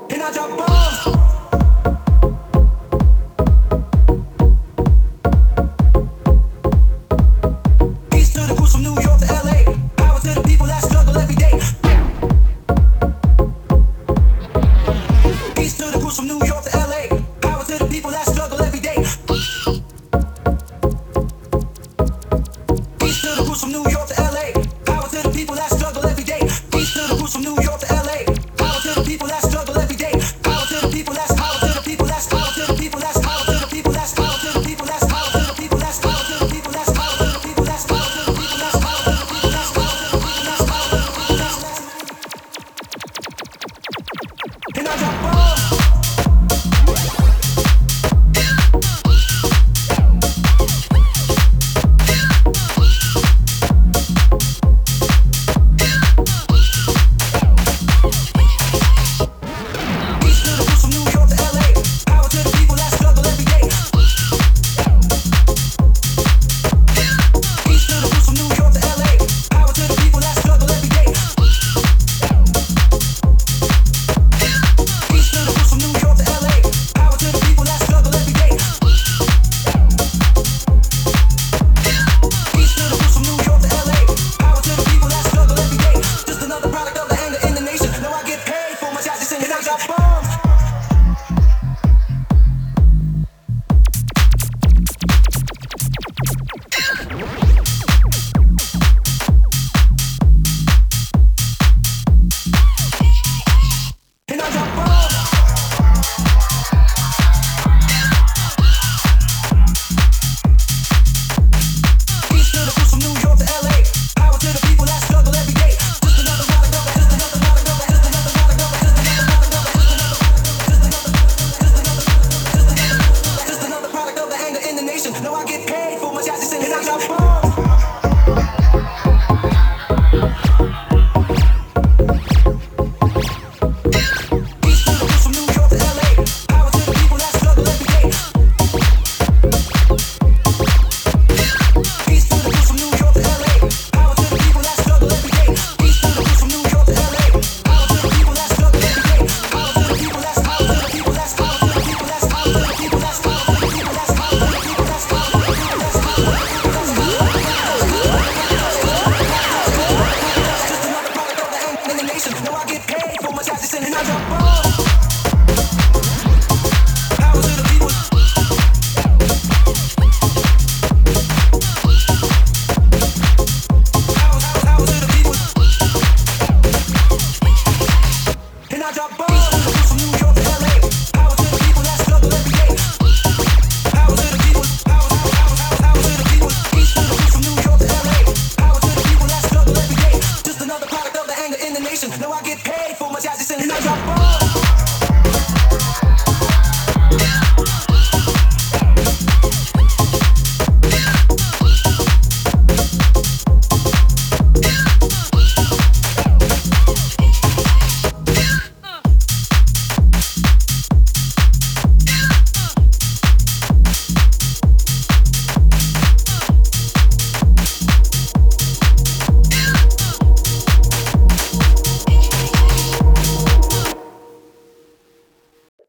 And I drop bombs. East to the coast from New York to LA. Power to the people that struggle every day. East to the coast from New York to LA. Power to the people that struggle every day. East to the coast from New York to LA. Power to the people that struggle every day. East to the coast from New York to LA. Power to the people that struggle every day. Power to the people that's power to the people that's power to the people that's power to the people that's power to the people that's power to the people that's power to the people that's power to the people that's power to the people that's power to the people that's power to the people that's power to the people that's and I drop bombs. No, I get paid for my taxes and I drop bombs.